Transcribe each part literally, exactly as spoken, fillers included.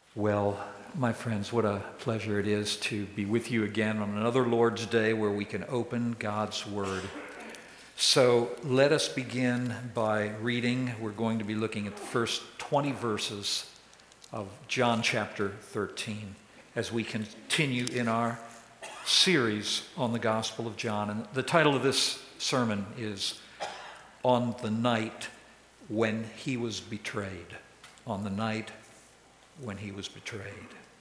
Well, my friends, what a pleasure it is to be with you again on another Lord's Day where we can open God's Word. So let us begin by reading. We're going to be looking at the first twenty verses of John chapter thirteen as we continue in our series on the Gospel of John. And the title of this sermon is On the Night When He Was Betrayed. On the night when he was betrayed.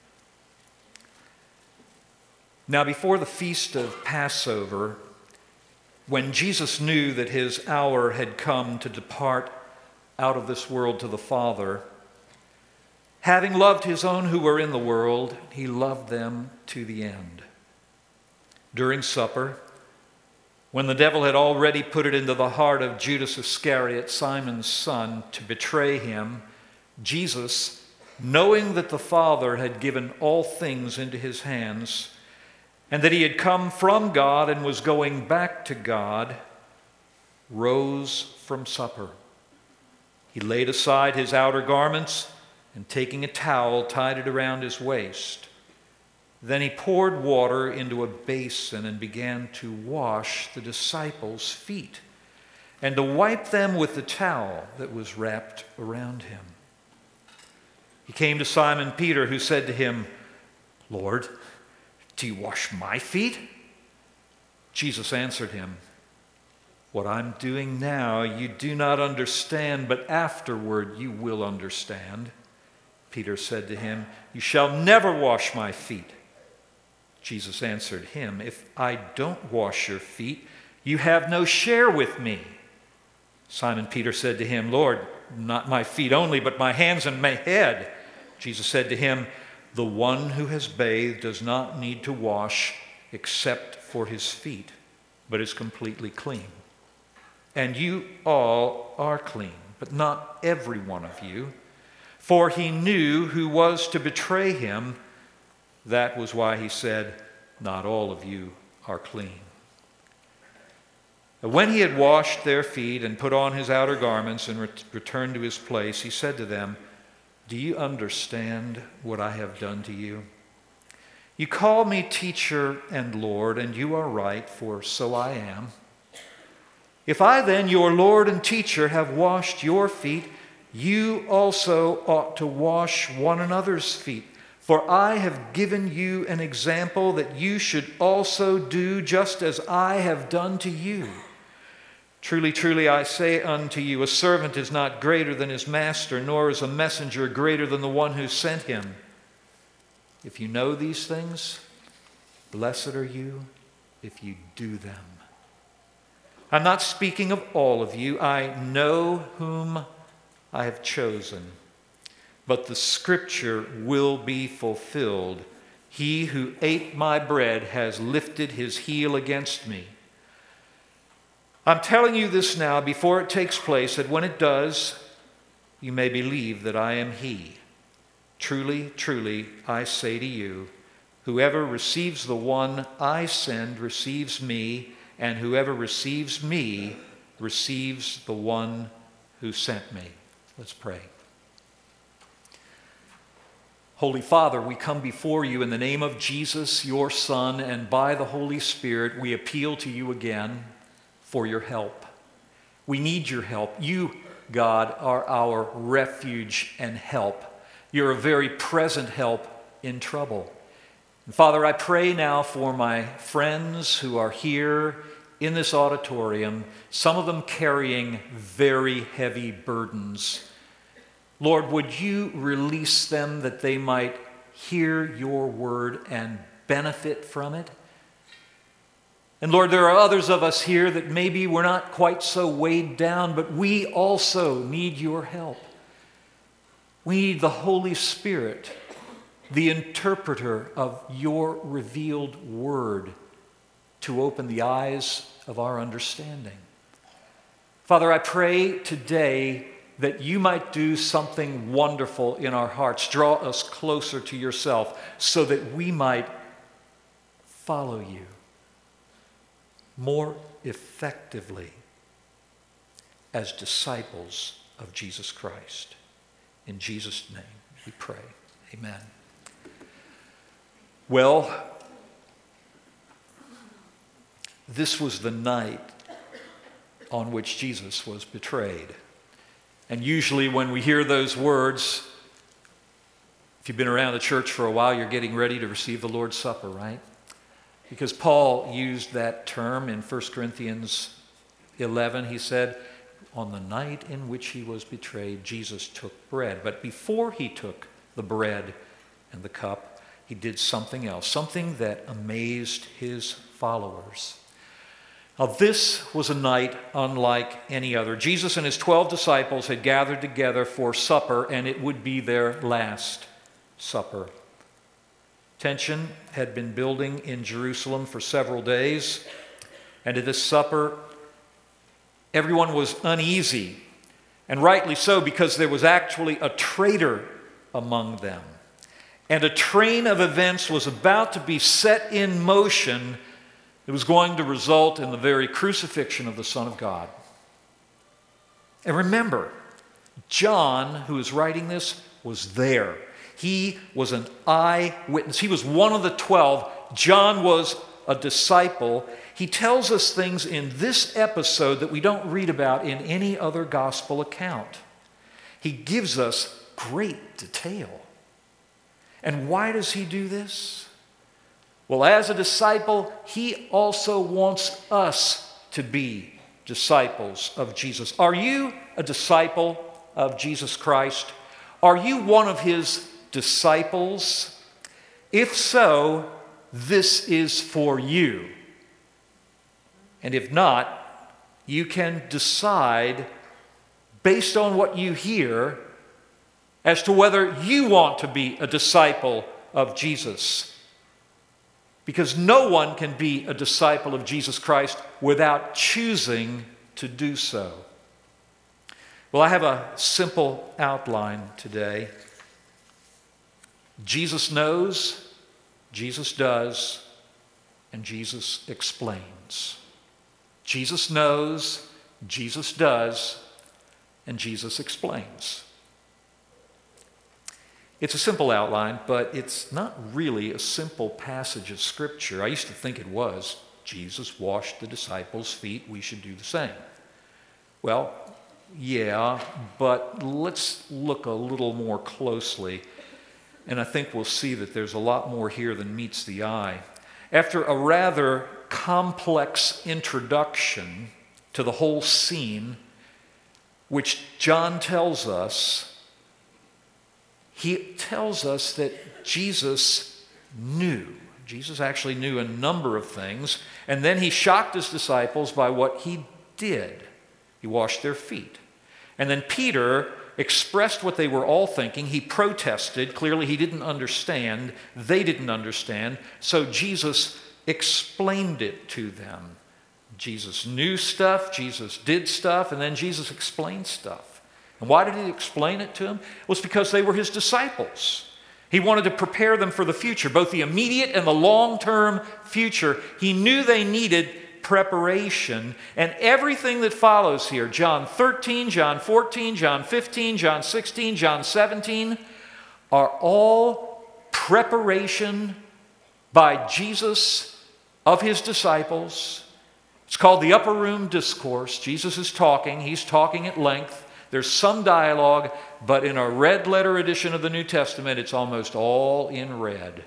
Now, before the feast of Passover, when Jesus knew that his hour had come to depart out of this world to the Father, having loved his own who were in the world, he loved them to the end. During supper, when the devil had already put it into the heart of Judas Iscariot, Simon's son, to betray him, Jesus, knowing that the Father had given all things into his hands, and that he had come from God and was going back to God, rose from supper. He laid aside his outer garments, and taking a towel, tied it around his waist. Then he poured water into a basin and began to wash the disciples' feet, and to wipe them with the towel that was wrapped around him. He came to Simon Peter, who said to him, "Lord, do you wash my feet?" Jesus answered him, "What I'm doing now you do not understand, but afterward you will understand." Peter said to him, "You shall never wash my feet." Jesus answered him, "If I don't wash your feet, you have no share with me." Simon Peter said to him, "Lord, not my feet only, but my hands and my head." Jesus said to him, "The one who has bathed does not need to wash except for his feet, but is completely clean. And you all are clean, but not every one of you." For he knew who was to betray him. That was why he said, "Not all of you are clean." When he had washed their feet and put on his outer garments and ret- returned to his place, he said to them, "Do you understand what I have done to you? You call me teacher and Lord, and you are right, for so I am. If I then, your Lord and teacher, have washed your feet, you also ought to wash one another's feet. For I have given you an example that you should also do just as I have done to you. Truly, truly, I say unto you, a servant is not greater than his master, nor is a messenger greater than the one who sent him. If you know these things, blessed are you if you do them. I'm not speaking of all of you. I know whom I have chosen. But the scripture will be fulfilled. He who ate my bread has lifted his heel against me. I'm telling you this now before it takes place, that when it does, you may believe that I am he. Truly, truly, I say to you, whoever receives the one I send receives me, and whoever receives me receives the one who sent me." Let's pray. Holy Father, we come before you in the name of Jesus, your Son, and by the Holy Spirit, we appeal to you again for your help. We need your help. You, God, are our refuge and help. You're a very present help in trouble. And Father, I pray now for my friends who are here in this auditorium, some of them carrying very heavy burdens. Lord, would you release them that they might hear your word and benefit from it? And Lord, there are others of us here that maybe we're not quite so weighed down, but we also need your help. We need the Holy Spirit, the interpreter of your revealed word, to open the eyes of our understanding. Father, I pray today that you might do something wonderful in our hearts. Draw us closer to yourself so that we might follow you more effectively as disciples of Jesus Christ. In Jesus' name we pray. Amen. Well, this was the night on which Jesus was betrayed. And usually when we hear those words, if you've been around the church for a while, you're getting ready to receive the Lord's Supper, right? Because Paul used that term in First Corinthians eleven. He said, on the night in which he was betrayed, Jesus took bread. But before he took the bread and the cup, he did something else, something that amazed his followers. Now, this was a night unlike any other. Jesus and his twelve disciples had gathered together for supper, and it would be their last supper. Tension had been building in Jerusalem for several days, and at this supper, everyone was uneasy, and rightly so, because there was actually a traitor among them. And a train of events was about to be set in motion. It was going to result in the very crucifixion of the Son of God. And remember, John, who is writing this, was there. He was an eyewitness. He was one of the twelve. John was a disciple. He tells us things in this episode that we don't read about in any other gospel account. He gives us great detail. And why does he do this? Well, as a disciple, he also wants us to be disciples of Jesus. Are you a disciple of Jesus Christ? Are you one of his disciples? If so, this is for you. And if not, you can decide based on what you hear as to whether you want to be a disciple of Jesus. Because no one can be a disciple of Jesus Christ without choosing to do so. Well, I have a simple outline today. Jesus knows, Jesus does, and Jesus explains. Jesus knows, Jesus does, and Jesus explains. It's a simple outline, but it's not really a simple passage of Scripture. I used to think it was. Jesus washed the disciples' feet, we should do the same. Well, yeah, but let's look a little more closely, and I think we'll see that there's a lot more here than meets the eye. After a rather complex introduction to the whole scene, which John tells us, he tells us that Jesus knew. Jesus actually knew a number of things, and then he shocked his disciples by what he did. He washed their feet. And then Peter expressed what they were all thinking. He protested. Clearly, he didn't understand. They didn't understand. So Jesus explained it to them. Jesus knew stuff, Jesus did stuff, and then Jesus explained stuff. And why did he explain it to them? It was because they were his disciples. He wanted to prepare them for the future, both the immediate and the long-term future. He knew they needed preparation, and everything that follows here, John thirteen, John fourteen, John fifteen, John sixteen, John seventeen, are all preparation by Jesus of his disciples. It's called the Upper Room Discourse. Jesus is talking. He's talking at length. There's some dialogue, but in a red letter edition of the New Testament, it's almost all in red.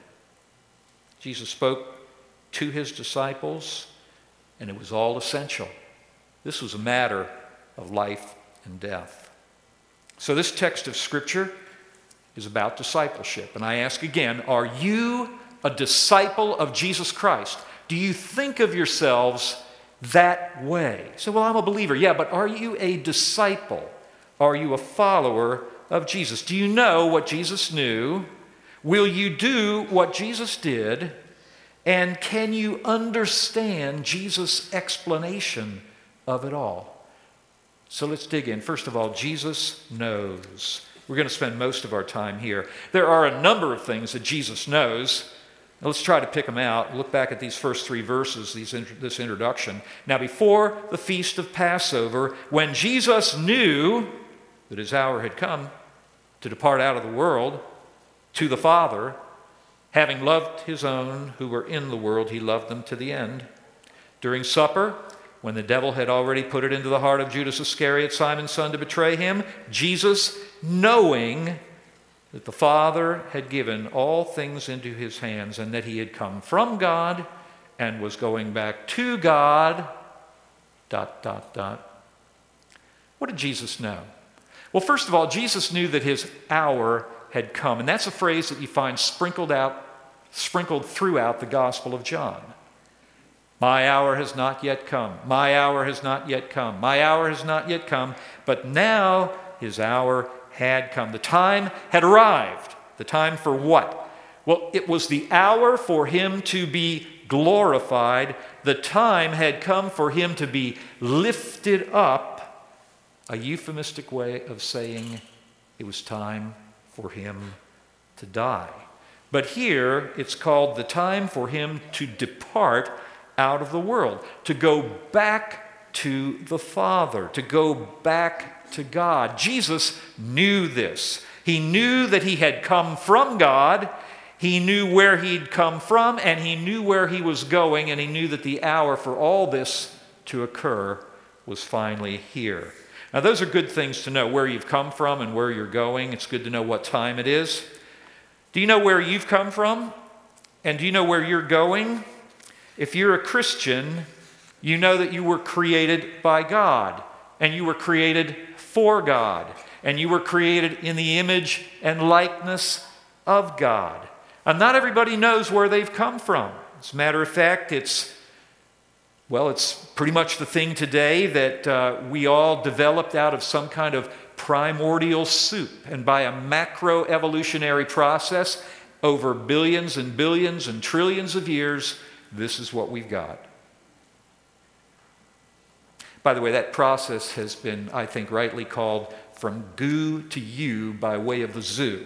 Jesus spoke to his disciples, and it was all essential. This was a matter of life and death. So this text of Scripture is about discipleship. And I ask again, are you a disciple of Jesus Christ? Do you think of yourselves that way? So, well, I'm a believer. Yeah, but are you a disciple? Are you a follower of Jesus? Do you know what Jesus knew? Will you do what Jesus did? And can you understand Jesus' explanation of it all? So let's dig in. First of all, Jesus knows. We're going to spend most of our time here. There are a number of things that Jesus knows. Now let's try to pick them out. Look back at these first three verses, these, this introduction. Now, before the feast of Passover, when Jesus knew that his hour had come to depart out of the world, to the Father, having loved his own who were in the world, he loved them to the end. During supper, when the devil had already put it into the heart of Judas Iscariot, Simon's son, to betray him, Jesus, knowing that the Father had given all things into his hands and that he had come from God and was going back to God, dot, dot, dot. What did Jesus know? Well, first of all, Jesus knew that his hour had come. And that's a phrase that you find sprinkled out, sprinkled throughout the Gospel of John. My hour has not yet come. My hour has not yet come. My hour has not yet come. But now his hour had come. The time had arrived. The time for what? Well, it was the hour for him to be glorified. The time had come for him to be lifted up. A euphemistic way of saying it was time for him to die. But here it's called the time for him to depart out of the world, to go back to the Father, to go back to God. Jesus knew this. He knew that he had come from God. He knew where he'd come from, and he knew where he was going, and he knew that the hour for all this to occur was finally here. Now, those are good things to know, where you've come from and where you're going. It's good to know what time it is. Do you know where you've come from? And do you know where you're going? If you're a Christian, you know that you were created by God, and you were created for God, and you were created in the image and likeness of God. And not everybody knows where they've come from. As a matter of fact, it's Well, it's pretty much the thing today that uh, we all developed out of some kind of primordial soup. And by a macroevolutionary process, over billions and billions and trillions of years, this is what we've got. By the way, that process has been, I think, rightly called from goo to you by way of the zoo.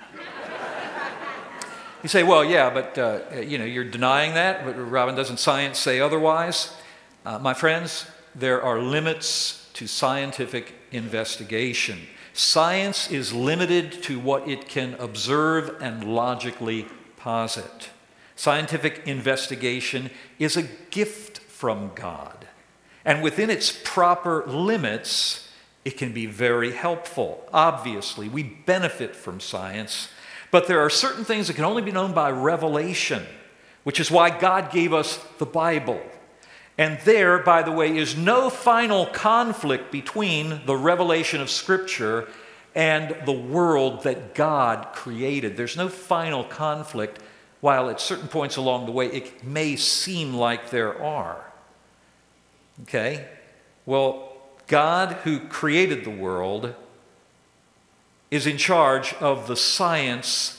You say, well, yeah, but uh, you know, you're denying that. But Robin, doesn't science say otherwise? Uh, my friends, there are limits to scientific investigation. Science is limited to what it can observe and logically posit. Scientific investigation is a gift from God. And within its proper limits, it can be very helpful. Obviously, we benefit from science. But there are certain things that can only be known by revelation, which is why God gave us the Bible. And there, by the way, is no final conflict between the revelation of Scripture and the world that God created. There's no final conflict, while at certain points along the way it may seem like there are. Okay? Well, God, who created the world, is in charge of the science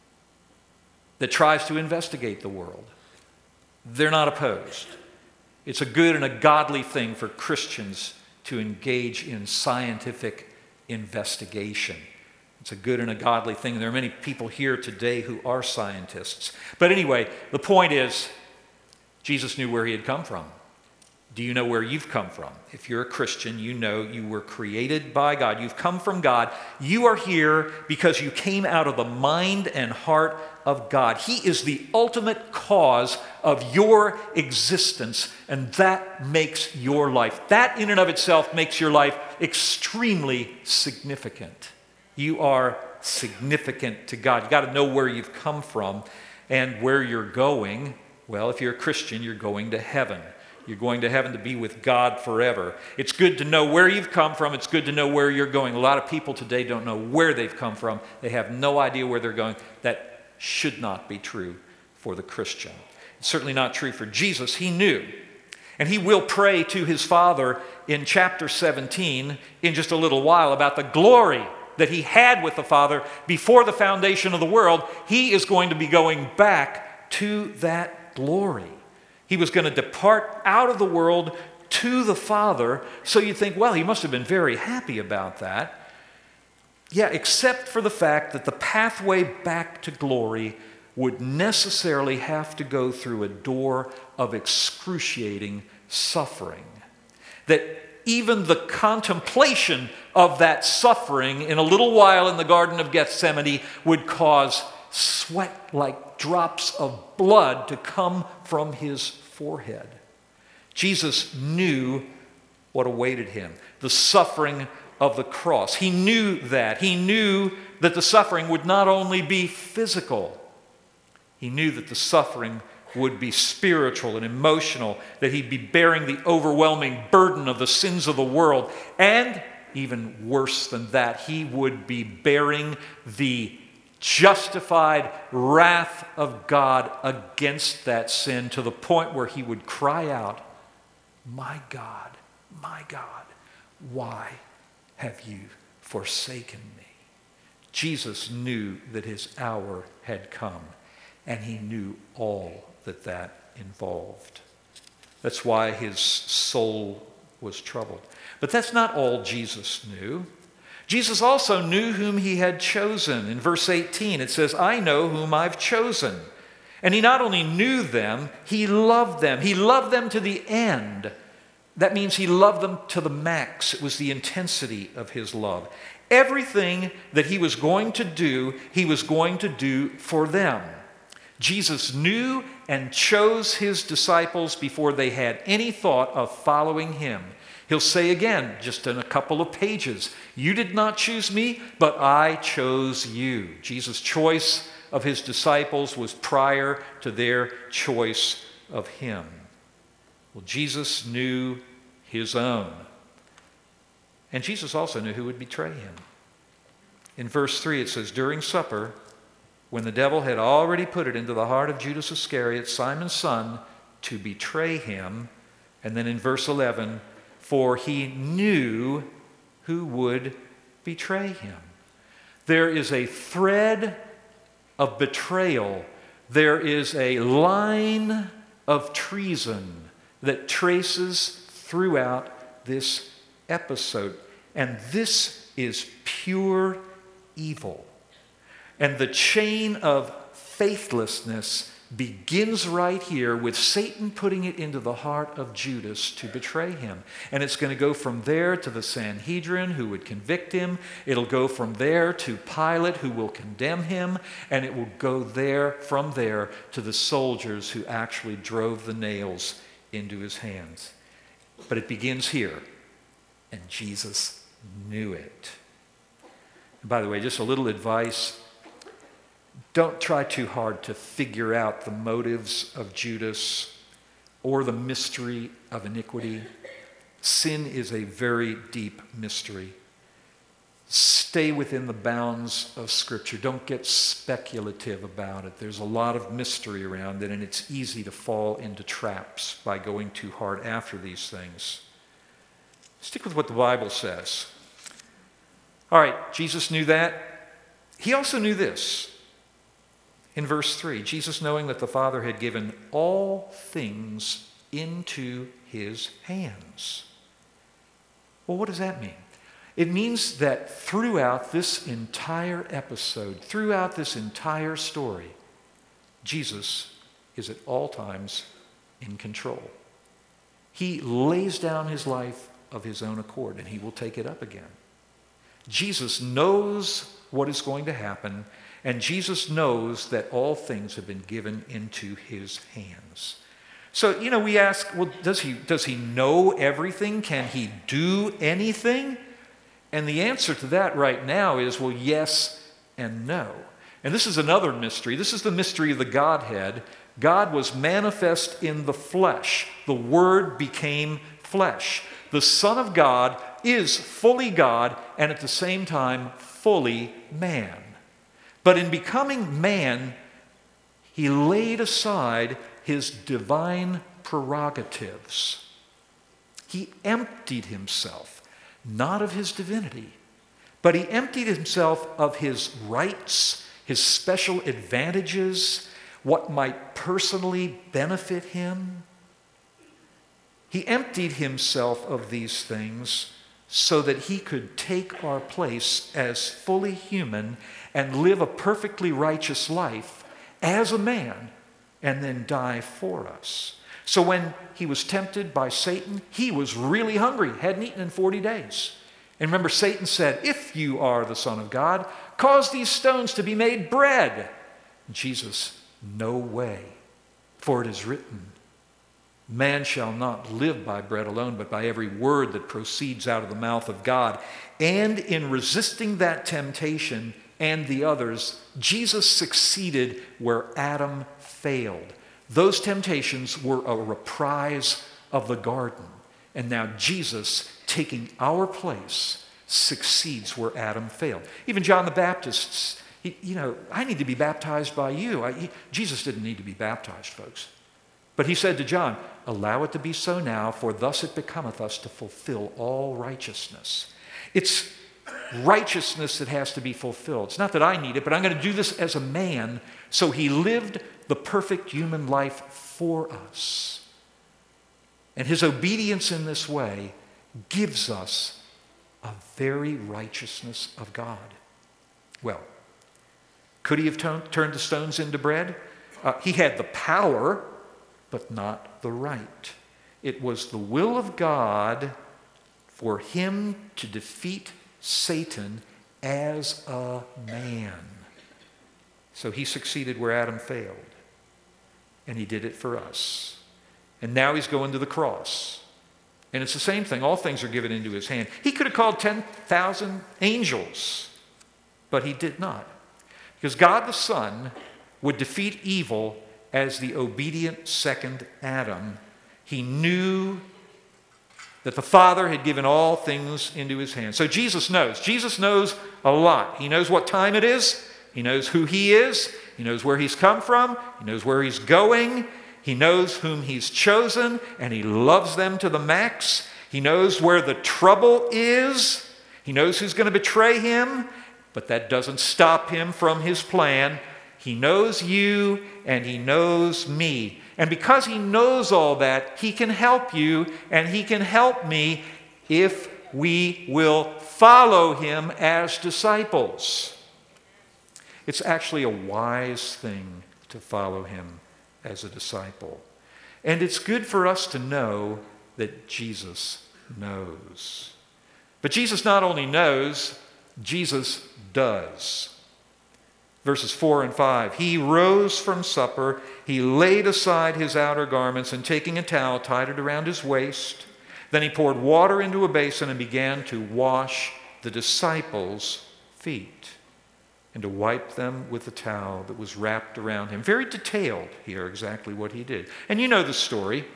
that tries to investigate the world. They're not opposed. It's a good and a godly thing for Christians to engage in scientific investigation. It's a good and a godly thing. There are many people here today who are scientists. But anyway, the point is, Jesus knew where he had come from. Do you know where you've come from? If you're a Christian, you know you were created by God. You've come from God. You are here because you came out of the mind and heart of God. He is the ultimate cause of your existence, and that makes your life. That in and of itself makes your life extremely significant. You are significant to God. You've got to know where you've come from and where you're going. Well, if you're a Christian, you're going to heaven. You're going to heaven to be with God forever. It's good to know where you've come from. It's good to know where you're going. A lot of people today don't know where they've come from. They have no idea where they're going. That should not be true for the Christian. It's certainly not true for Jesus. He knew. And he will pray to his Father in chapter seventeen in just a little while about the glory that he had with the Father before the foundation of the world. He is going to be going back to that glory. He was going to depart out of the world to the Father. So you think, well, he must have been very happy about that. Yeah, except for the fact that the pathway back to glory would necessarily have to go through a door of excruciating suffering. That even the contemplation of that suffering in a little while in the Garden of Gethsemane would cause sweat like drops of blood to come from his forehead. Jesus knew what awaited him, the suffering of the cross. He knew that. He knew that the suffering would not only be physical, he knew that the suffering would be spiritual and emotional, that he'd be bearing the overwhelming burden of the sins of the world, and even worse than that, he would be bearing the justified wrath of God against that sin to the point where he would cry out, "My God, my God, why have you forsaken me?" Jesus knew that his hour had come, and he knew all that that involved. That's why his soul was troubled. But that's not all Jesus knew. Jesus also knew whom he had chosen. In verse eighteen, it says, "I know whom I've chosen." And he not only knew them, he loved them. He loved them to the end. That means he loved them to the max. It was the intensity of his love. Everything that he was going to do, he was going to do for them. Jesus knew and chose his disciples before they had any thought of following him. He'll say again, just in a couple of pages, "You did not choose me, but I chose you." Jesus' choice of his disciples was prior to their choice of him. Well, Jesus knew his own. And Jesus also knew who would betray him. In verse three, it says, "During supper, when the devil had already put it into the heart of Judas Iscariot, Simon's son, to betray him." And then in verse eleven, "For he knew who would betray him." There is a thread of betrayal. There is a line of treason that traces throughout this episode. And this is pure evil. And the chain of faithlessness begins right here with Satan putting it into the heart of Judas to betray him. And it's going to go from there to the Sanhedrin, who would convict him. It'll go from there to Pilate, who will condemn him. And it will go there, from there, to the soldiers who actually drove the nails into his hands. But it begins here. And Jesus knew it. And by the way, just a little advice. Don't try too hard to figure out the motives of Judas or the mystery of iniquity. Sin is a very deep mystery. Stay within the bounds of Scripture. Don't get speculative about it. There's a lot of mystery around it, and it's easy to fall into traps by going too hard after these things. Stick with what the Bible says. All right, Jesus knew that. He also knew this. In verse three, Jesus, knowing that the Father had given all things into his hands. Well, what does that mean? It means that throughout this entire episode, throughout this entire story, Jesus is at all times in control. He lays down his life of his own accord, and he will take it up again. Jesus knows what is going to happen, and Jesus knows that all things have been given into his hands. So, you know, we ask, well, does he, does he know everything? Can he do anything? And the answer to that right now is, well, yes and no. And this is another mystery. This is the mystery of the Godhead. God was manifest in the flesh. The Word became flesh. The Son of God is fully God and at the same time fully man. But in becoming man, he laid aside his divine prerogatives. He emptied himself, not of his divinity, but he emptied himself of his rights, his special advantages, what might personally benefit him. He emptied himself of these things so that he could take our place as fully human and live a perfectly righteous life as a man and then die for us. So when he was tempted by Satan, he was really hungry, hadn't eaten in forty days. And remember, Satan said, "If you are the Son of God, cause these stones to be made bread." Jesus, no way, for it is written, man shall not live by bread alone, but by every word that proceeds out of the mouth of God. And in resisting that temptation and the others, Jesus succeeded where Adam failed. Those temptations were a reprise of the garden. And now Jesus, taking our place, succeeds where Adam failed. Even John the Baptist, he, you know, I need to be baptized by you. I, he, Jesus didn't need to be baptized, folks. But he said to John, allow it to be so now, for thus it becometh us to fulfill all righteousness. It's righteousness that has to be fulfilled. It's not that I need it, but I'm going to do this as a man. So he lived the perfect human life for us. And his obedience in this way gives us a very righteousness of God. Well, could he have t- turned the stones into bread? Uh, he had the power, but not the right. It was the will of God for him to defeat Satan as a man. So he succeeded where Adam failed. And he did it for us. And now he's going to the cross. And it's the same thing. All things are given into his hand. He could have called ten thousand angels, but he did not. Because God the Son would defeat evil as the obedient second Adam. He knew that the Father had given all things into his hands. So Jesus knows. Jesus knows a lot. He knows what time it is. He knows who he is. He knows where he's come from. He knows where he's going. He knows whom he's chosen, and he loves them to the max. He knows where the trouble is. He knows who's going to betray him, but that doesn't stop him from his plan. He knows you, and he knows me. And because he knows all that, he can help you, and he can help me if we will follow him as disciples. It's actually a wise thing to follow him as a disciple. And it's good for us to know that Jesus knows. But Jesus not only knows, Jesus does. Verses four and five, he rose from supper, he laid aside his outer garments, and taking a towel, tied it around his waist. Then he poured water into a basin and began to wash the disciples' feet, and to wipe them with the towel that was wrapped around him. Very detailed here, exactly what he did. And you know the story.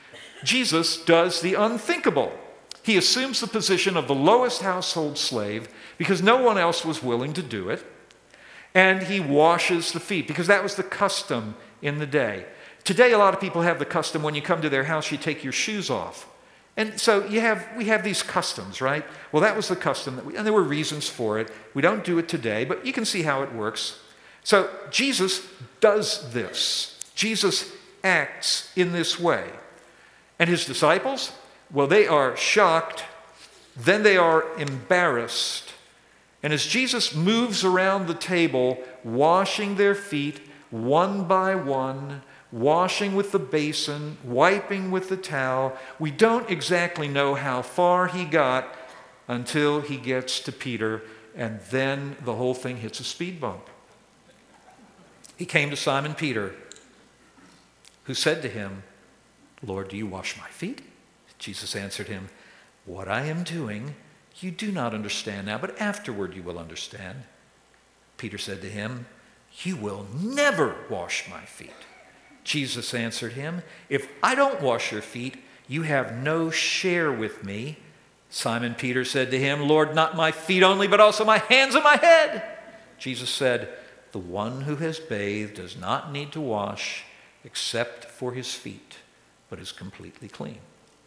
Jesus does the unthinkable. He assumes the position of the lowest household slave because no one else was willing to do it. And he washes the feet because that was the custom in the day. Today, a lot of people have the custom when you come to their house, you take your shoes off. And so you have, we have these customs, right? Well, that was the custom, that we, and there were reasons for it. We don't do it today, but you can see how it works. So Jesus does this. Jesus acts in this way. And his disciples, well, they are shocked, then they are embarrassed. And as Jesus moves around the table, washing their feet one by one, washing with the basin, wiping with the towel, we don't exactly know how far he got until he gets to Peter, and then the whole thing hits a speed bump. He came to Simon Peter, who said to him, Lord, do you wash my feet? Jesus answered him, what I am doing you do not understand now, but afterward you will understand. Peter said to him, you will never wash my feet. Jesus answered him, if I don't wash your feet, you have no share with me. Simon Peter said to him, Lord, not my feet only, but also my hands and my head. Jesus said, the one who has bathed does not need to wash except for his feet, but is completely clean.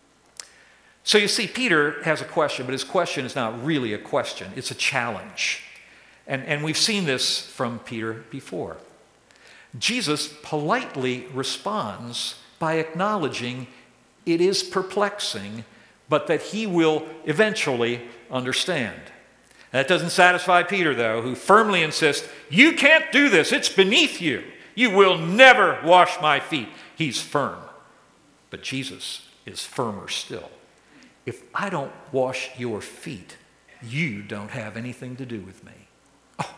So you see, Peter has a question, but his question is not really a question. It's a challenge. And, and we've seen this from Peter before. Jesus politely responds by acknowledging it is perplexing, but that he will eventually understand. That doesn't satisfy Peter, though, who firmly insists, you can't do this. It's beneath you. You will never wash my feet. He's firm. But Jesus is firmer still. If I don't wash your feet, you don't have anything to do with me. Oh,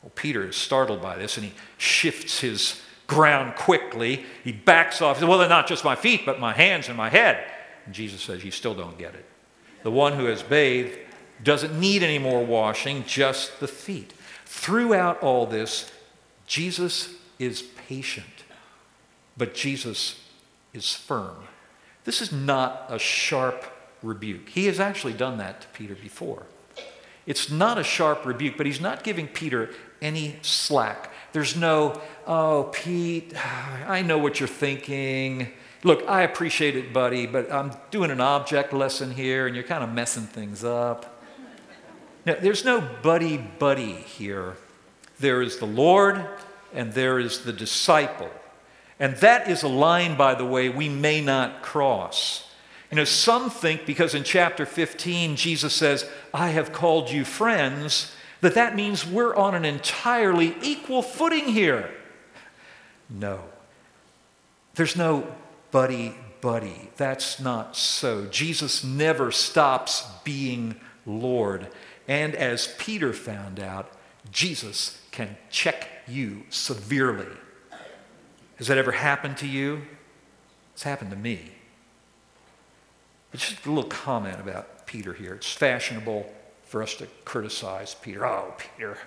Well, Peter is startled by this, and he shifts his ground quickly. He backs off. He says, well, they're not just my feet, but my hands and my head. And Jesus says, you still don't get it. The one who has bathed doesn't need any more washing, just the feet. Throughout all this, Jesus is patient, but Jesus is firm. This is not a sharp rebuke. He has actually done that to Peter before. It's not a sharp rebuke, but he's not giving Peter any slack. There's no, oh, Pete, I know what you're thinking. Look, I appreciate it, buddy, but I'm doing an object lesson here, and you're kind of messing things up. Now, there's no buddy-buddy here. There is the Lord, and there is the disciple. And that is a line, by the way, we may not cross. You know, some think because in chapter fifteen, Jesus says, I have called you friends, that that means we're on an entirely equal footing here. No. There's no buddy-buddy. That's not so. Jesus never stops being Lord. And as Peter found out, Jesus can check you severely. Has that ever happened to you? It's happened to me. It's just a little comment about Peter here. It's fashionable for us to criticize Peter. Oh, Peter.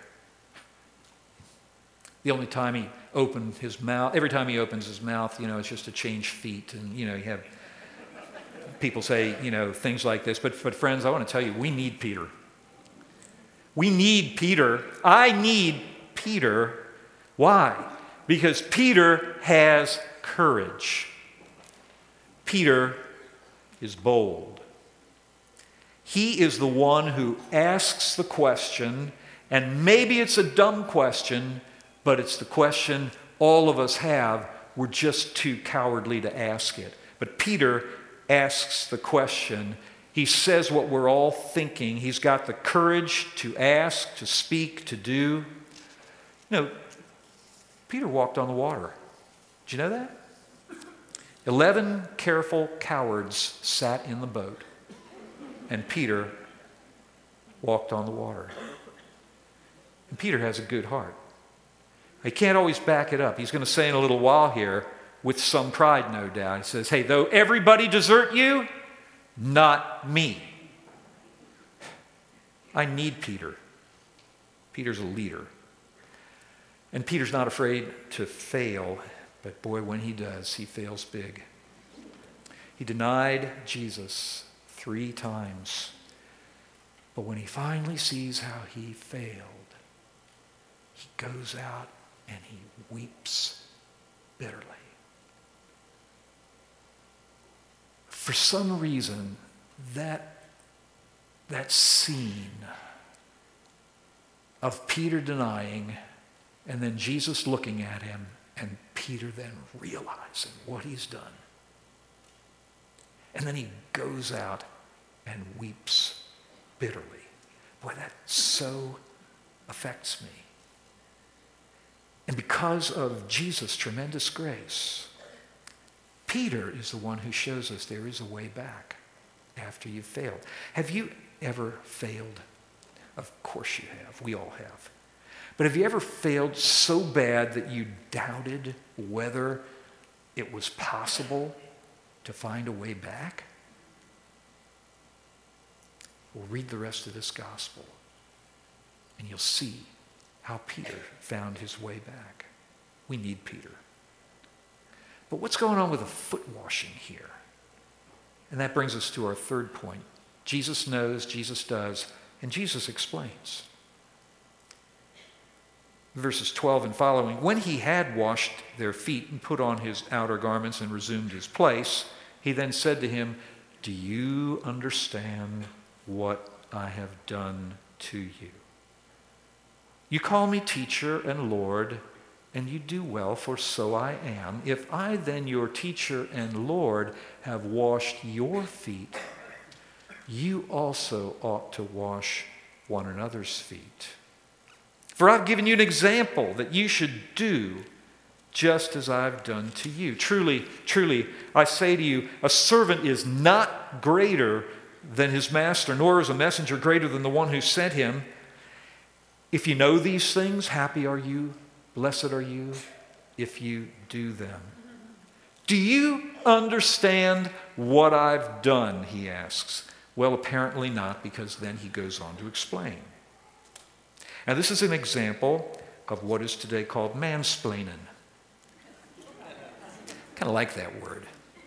The only time he opened his mouth, every time he opens his mouth, you know, it's just to change feet. And, you know, you have people say, you know, things like this. But, but friends, I want to tell you, we need Peter. We need Peter. I need Peter. Why? Because Peter has courage. Peter is bold. He is the one who asks the question, and maybe it's a dumb question, but it's the question all of us have. We're just too cowardly to ask it. But Peter asks the question. He says what we're all thinking. He's got the courage to ask, to speak, to do. You know, Peter walked on the water. Did you know that? Eleven careful cowards sat in the boat, and Peter walked on the water. And Peter has a good heart. He can't always back it up. He's going to say in a little while here, with some pride, no doubt, he says, hey, though everybody desert you, not me. I need Peter. Peter's a leader. And Peter's not afraid to fail, but boy, when he does, he fails big. He denied Jesus three times. But when he finally sees how he failed, he goes out and he weeps bitterly. For some reason, that, that scene of Peter denying and then Jesus looking at him and Peter then realizing what he's done. And then he goes out and weeps bitterly. Boy, that so affects me. And because of Jesus' tremendous grace, Peter is the one who shows us there is a way back after you've failed. Have you ever failed? Of course you have. We all have. But have you ever failed so bad that you doubted whether it was possible to find a way back? Well, read the rest of this gospel, and you'll see how Peter found his way back. We need Peter. But what's going on with the foot washing here? And that brings us to our third point. Jesus knows, Jesus does, and Jesus explains. Verses twelve and following, when he had washed their feet and put on his outer garments and resumed his place, he then said to him, do you understand what I have done to you? You call me teacher and Lord, and you do well, for so I am. If I then, your teacher and Lord, have washed your feet, you also ought to wash one another's feet. For I've given you an example that you should do just as I've done to you. Truly, truly, I say to you, a servant is not greater than his master, nor is a messenger greater than the one who sent him. If you know these things, happy are you, blessed are you, if you do them. Do you understand what I've done, he asks. Well, apparently not, because then he goes on to explain. Now, this is an example of what is today called mansplaining. Kind of like that word.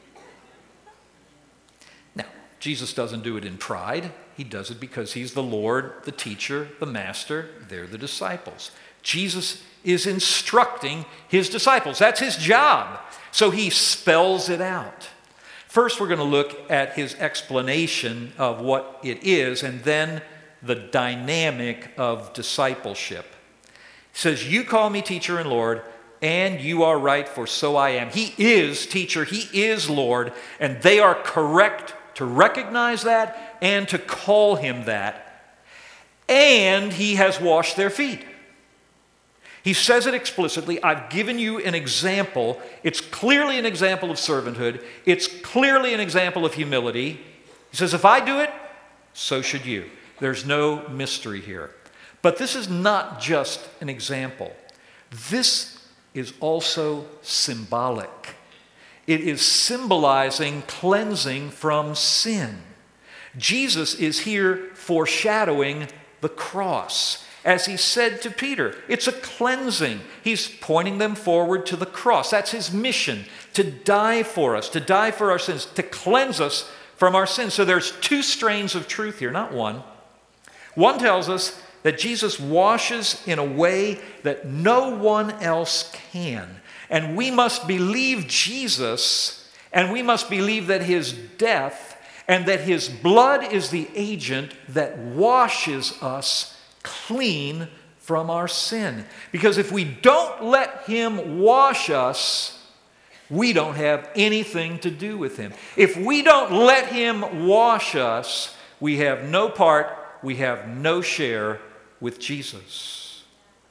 Now, Jesus doesn't do it in pride. He does it because he's the Lord, the teacher, the master. They're the disciples. Jesus is instructing his disciples. That's his job. So he spells it out. First, we're going to look at his explanation of what it is, and then the dynamic of discipleship. He says, you call me teacher and Lord, and you are right, for so I am. He is teacher, he is Lord, and they are correct to recognize that and to call him that. And he has washed their feet. He says it explicitly. I've given you an example. It's clearly an example of servanthood. It's clearly an example of humility. He says, if I do it, so should you. There's no mystery here. But this is not just an example. This is also symbolic. It is symbolizing cleansing from sin. Jesus is here foreshadowing the cross. As he said to Peter, it's a cleansing. He's pointing them forward to the cross. That's his mission, to die for us, to die for our sins, to cleanse us from our sins. So there's two strains of truth here, not one. One tells us that Jesus washes in a way that no one else can. And we must believe Jesus, and we must believe that his death and that his blood is the agent that washes us clean from our sin. Because if we don't let him wash us, we don't have anything to do with him. If we don't let him wash us, we have no part, we have no share with Jesus.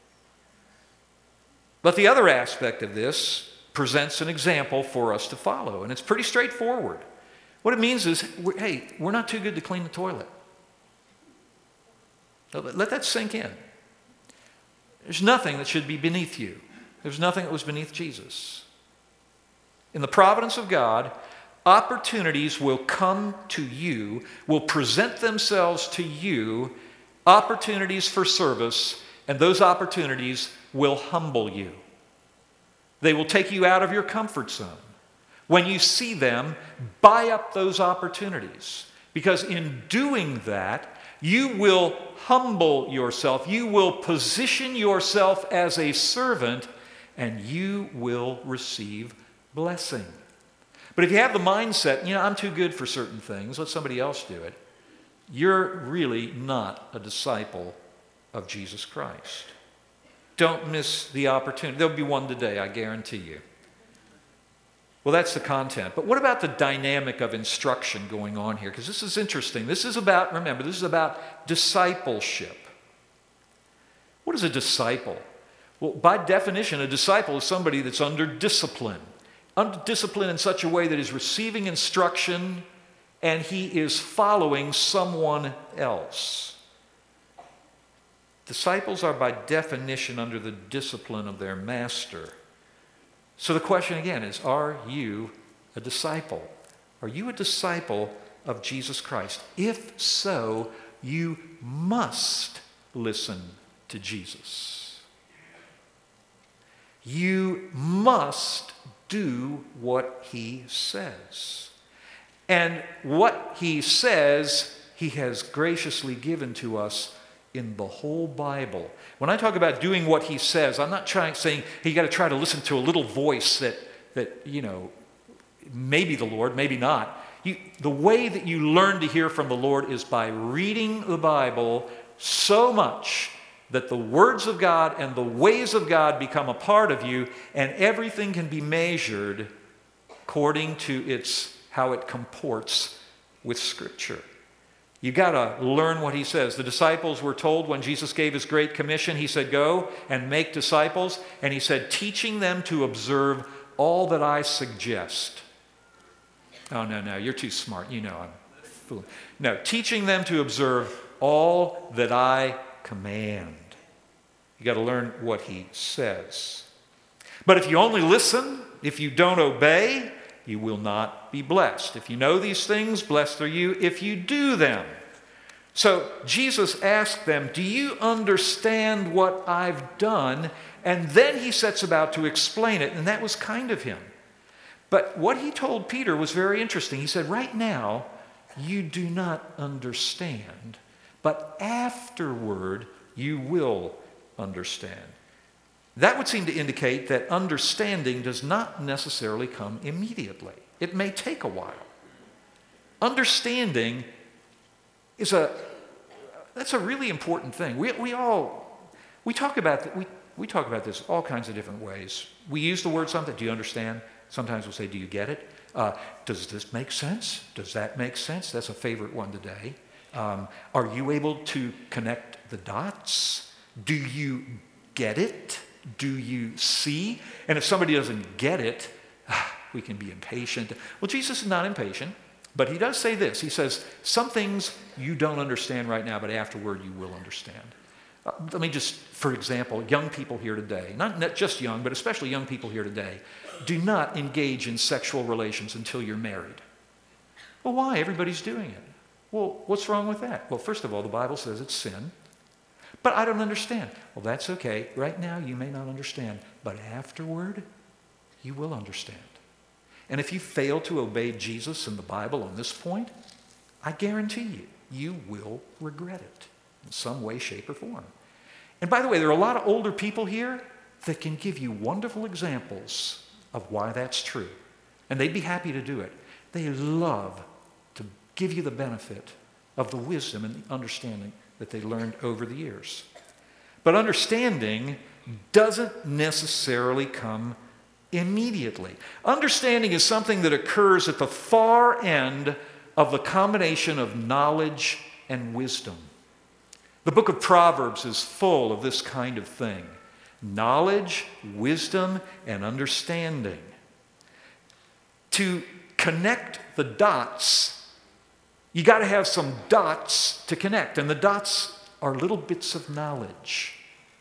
But the other aspect of this presents an example for us to follow, and it's pretty straightforward. What it means is, hey, we're not too good to clean the toilet. Let that sink in. There's nothing that should be beneath you. There's nothing that was beneath Jesus. In the providence of God, opportunities will come to you, will present themselves to you, opportunities for service, and those opportunities will humble you. They will take you out of your comfort zone. When you see them, buy up those opportunities, because in doing that, you will humble yourself. You will position yourself as a servant, and you will receive blessing. But if you have the mindset, you know, I'm too good for certain things, let somebody else do it, you're really not a disciple of Jesus Christ. Don't miss the opportunity. There'll be one today, I guarantee you. Well, that's the content. But what about the dynamic of instruction going on here? Because this is interesting. This is about, remember, this is about discipleship. What is a disciple? Well, by definition, a disciple is somebody that's under discipline. Under discipline in such a way that he's receiving instruction and he is following someone else. Disciples are by definition under the discipline of their master. So the question again is, are you a disciple? Are you a disciple of Jesus Christ? If so, you must listen to Jesus. You must do what he says. And what he says, he has graciously given to us in the whole Bible. When I talk about doing what he says, I'm not trying saying hey, you got to try to listen to a little voice that that you know maybe the Lord, maybe not. You, the way that you learn to hear from the Lord is by reading the Bible so much that the words of God and the ways of God become a part of you, and everything can be measured according to its how it comports with Scripture. You got to learn what he says. The disciples were told when Jesus gave his great commission, he said, go and make disciples. And he said, teaching them to observe all that I suggest. Oh, no, no, you're too smart. You know I'm fooling. No, teaching them to observe all that I command. You got to learn what he says. But if you only listen, if you don't obey, you will not be blessed. If you know these things, blessed are you if you do them. So Jesus asked them, do you understand what I've done? And then he sets about to explain it, and that was kind of him. But what he told Peter was very interesting. He said, right now, you do not understand, but afterward, you will understand. That would seem to indicate that understanding does not necessarily come immediately. It may take a while. Understanding is a, that's a really important thing. We, we all, we talk about, we, we talk about this all kinds of different ways. We use the word something, do you understand? Sometimes we'll say, do you get it? Uh, does this make sense? Does that make sense? That's a favorite one today. Um, are you able to connect the dots? Do you get it? Do you see? And if somebody doesn't get it, we can be impatient. Well, Jesus is not impatient, but he does say this. He says, some things you don't understand right now, but afterward you will understand. Uh, let me just, for example, young people here today, not, not just young, but especially young people here today, do not engage in sexual relations until you're married. Well, why? Everybody's doing it. Well, what's wrong with that? Well, first of all, the Bible says it's sin. But I don't understand. Well, that's okay. Right now, you may not understand. But afterward, you will understand. And if you fail to obey Jesus and the Bible on this point, I guarantee you, you will regret it in some way, shape, or form. And by the way, there are a lot of older people here that can give you wonderful examples of why that's true. And they'd be happy to do it. They love to give you the benefit of the wisdom and the understanding that they learned over the years. But understanding doesn't necessarily come immediately. Understanding is something that occurs at the far end of the combination of knowledge and wisdom. The book of Proverbs is full of this kind of thing. Knowledge, wisdom, and understanding. To connect the dots, you got to have some dots to connect, and the dots are little bits of knowledge.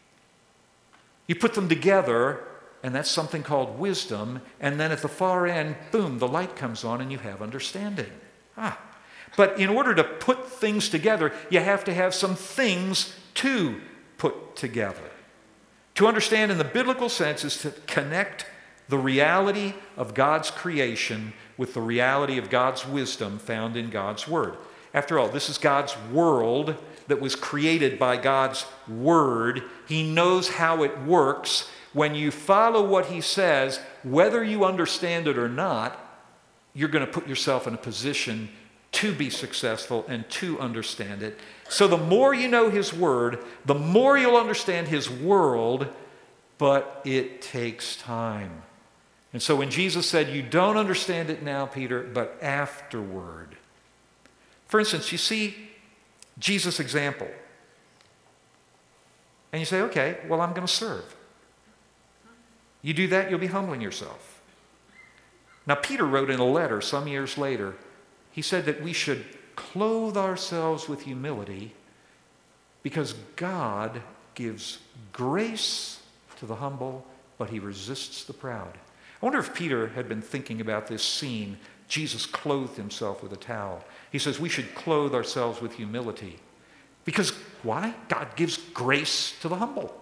You put them together, and that's something called wisdom, and then at the far end, boom, the light comes on and you have understanding. Ah. But in order to put things together, you have to have some things to put together. To understand in the biblical sense is to connect the reality of God's creation with the reality of God's wisdom found in God's Word. After all, this is God's world that was created by God's Word. He knows how it works. When you follow what He says, whether you understand it or not, you're going to put yourself in a position to be successful and to understand it. So the more you know His Word, the more you'll understand His world, but it takes time. And so when Jesus said, you don't understand it now, Peter, but afterward. For instance, you see Jesus' example. And you say, okay, well, I'm going to serve. You do that, you'll be humbling yourself. Now, Peter wrote in a letter some years later, he said that we should clothe ourselves with humility because God gives grace to the humble, but He resists the proud. I wonder if Peter had been thinking about this scene. Jesus clothed Himself with a towel. He says we should clothe ourselves with humility. Because why? God gives grace to the humble,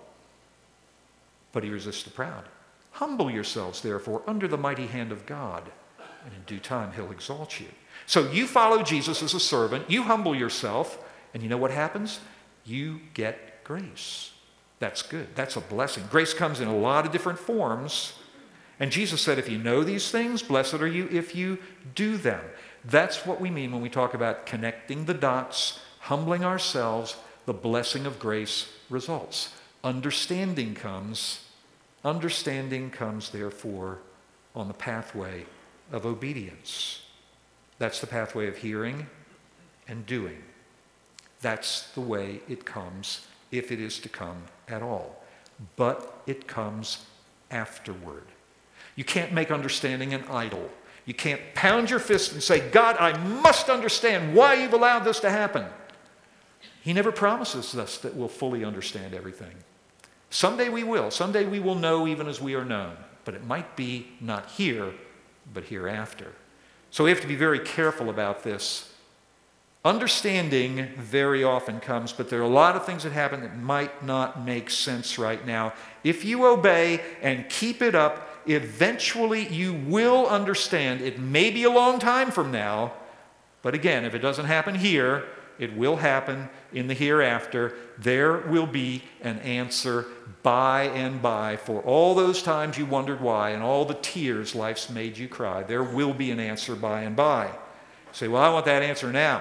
but He resists the proud. Humble yourselves, therefore, under the mighty hand of God, and in due time He'll exalt you. So you follow Jesus as a servant, you humble yourself, and you know what happens? You get grace. That's good. That's a blessing. Grace comes in a lot of different forms. And Jesus said, if you know these things, blessed are you if you do them. That's what we mean when we talk about connecting the dots, humbling ourselves, the blessing of grace results. Understanding comes, understanding comes, therefore, on the pathway of obedience. That's the pathway of hearing and doing. That's the way it comes, if it is to come at all. But it comes afterward. You can't make understanding an idol. You can't pound your fist and say, God, I must understand why you've allowed this to happen. He never promises us that we'll fully understand everything. Someday we will. Someday we will know even as we are known. But it might be not here, but hereafter. So we have to be very careful about this. Understanding very often comes, but there are a lot of things that happen that might not make sense right now. If you obey and keep it up, eventually you will understand. It may be a long time from now, but again, if it doesn't happen here, it will happen in the hereafter. There will be an answer by and by for all those times you wondered why and all the tears life's made you cry. There will be an answer by and by. You say, well, I want that answer now.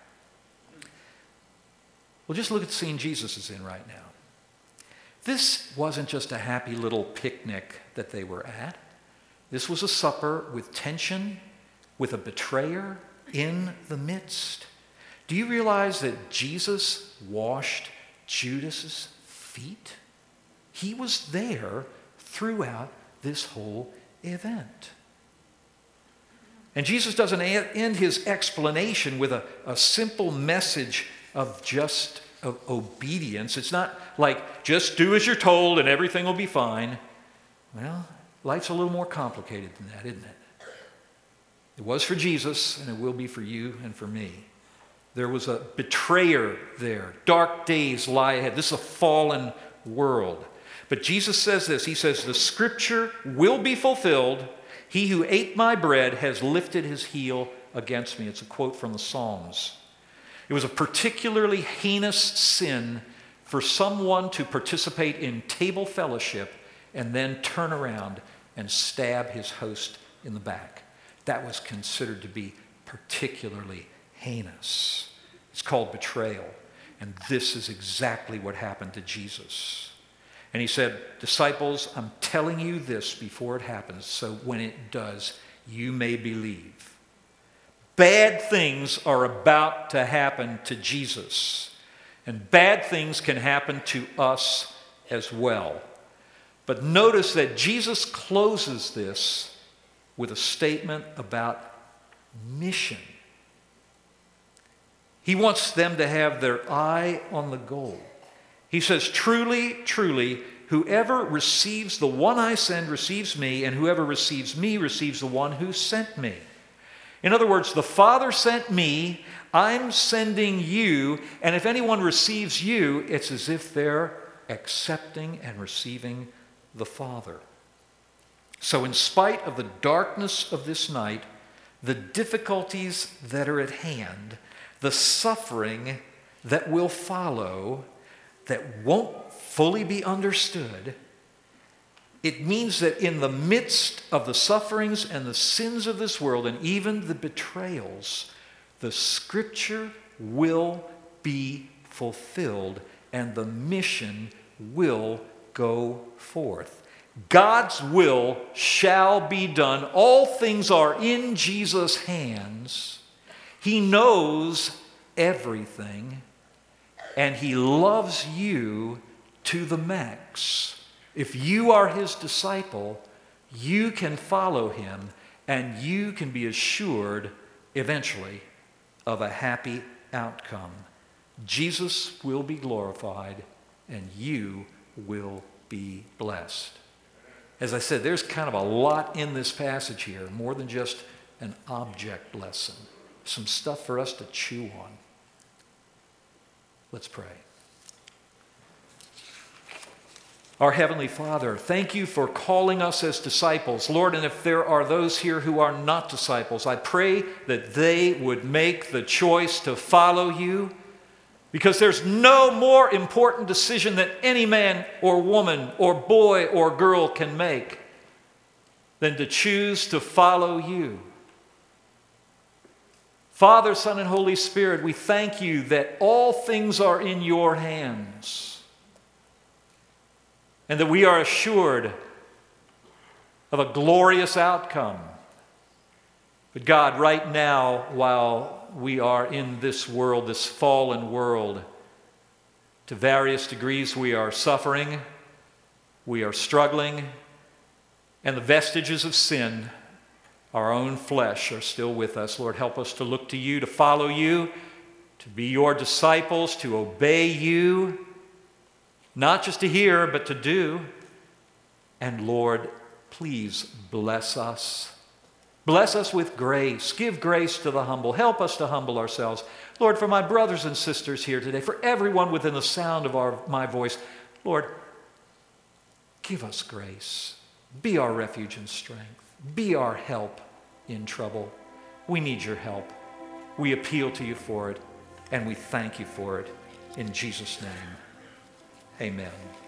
Well, just look at the scene Jesus is in right now. This wasn't just a happy little picnic that they were at. This was a supper with tension, with a betrayer in the midst. Do you realize that Jesus washed Judas's feet? He was there throughout this whole event. And Jesus doesn't end his explanation with a, a simple message of just of obedience. It's not like, just do as you're told and everything will be fine. Well, life's a little more complicated than that, isn't it? It was for Jesus, and it will be for you and for me. There was a betrayer there. Dark days lie ahead. This is a fallen world. But Jesus says this. He says, the scripture will be fulfilled. He who ate my bread has lifted his heel against me. It's a quote from the Psalms. It was a particularly heinous sin for someone to participate in table fellowship and then turn around and stab his host in the back. That was considered to be particularly heinous. It's called betrayal. And this is exactly what happened to Jesus. And he said, disciples, I'm telling you this before it happens, so when it does, you may believe. Bad things are about to happen to Jesus. And bad things can happen to us as well. But notice that Jesus closes this with a statement about mission. He wants them to have their eye on the goal. He says, truly, truly, whoever receives the one I send receives me, and whoever receives me receives the one who sent me. In other words, the Father sent me, I'm sending you, and if anyone receives you, it's as if they're accepting and receiving the Father. So in spite of the darkness of this night, the difficulties that are at hand, the suffering that will follow, that won't fully be understood, it means that in the midst of the sufferings and the sins of this world, and even the betrayals, the scripture will be fulfilled and the mission will go forth. God's will shall be done. All things are in Jesus' hands. He knows everything, and he loves you to the max. If you are his disciple, you can follow him, and you can be assured eventually of a happy outcome. Jesus will be glorified, and you will be blessed. As I said, there's kind of a lot in this passage here, more than just an object lesson. Some stuff for us to chew on. Let's pray. Our Heavenly Father, thank you for calling us as disciples. Lord, and if there are those here who are not disciples, I pray that they would make the choice to follow you, because there's no more important decision that any man or woman or boy or girl can make than to choose to follow you. Father, Son, and Holy Spirit, we thank you that all things are in your hands, and that we are assured of a glorious outcome. But God, right now, while we are in this world, this fallen world, to various degrees we are suffering, we are struggling, and the vestiges of sin, our own flesh, are still with us. Lord, help us to look to you, to follow you, to be your disciples, to obey you, not just to hear, but to do. And Lord, please bless us. Bless us with grace. Give grace to the humble. Help us to humble ourselves. Lord, for my brothers and sisters here today, for everyone within the sound of our, my voice, Lord, give us grace. Be our refuge and strength. Be our help in trouble. We need your help. We appeal to you for it, and we thank you for it. In Jesus' name, amen.